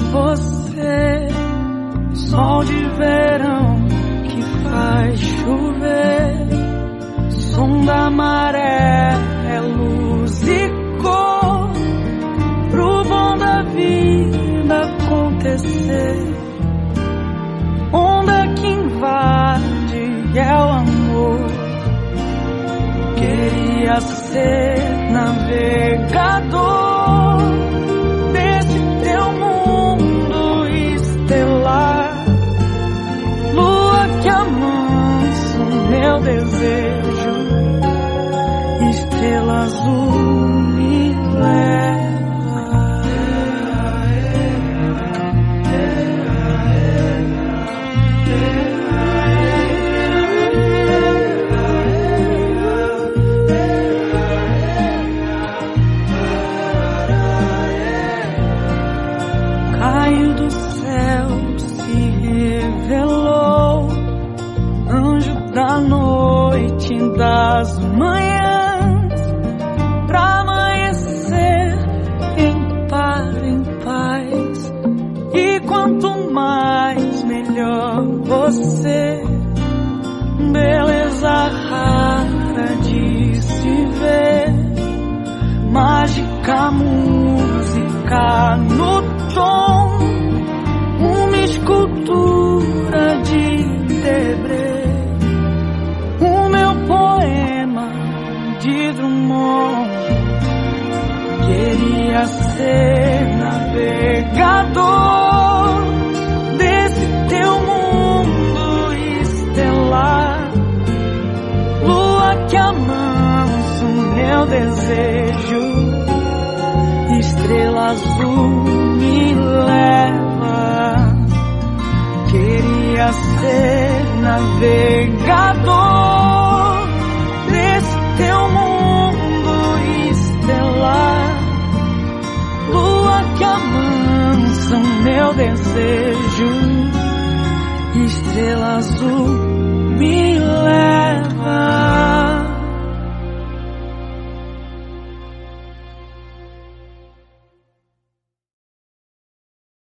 você, sol de verão que faz chover, som da maré, é luz e cor pro bom da vida acontecer. Onda que invade é o amor. Queria ser navegador desse teu mundo estelar, lua que amansa o meu desejo, estrela azul me leva. Caiu do céu, se revelou, anjo da noite, das manhãs, pra amanhecer em paz. E quanto mais, melhor você, beleza rara de se ver, mágica música no tom, uma escultura de Debré, o meu poema de Drummond. Queria ser navegador desse teu mundo estelar, lua que amansa o meu desejo, estrela azul me leva. Queria ser navegador desse teu mundo estelar, lua que amansa o meu desejo, estrela azul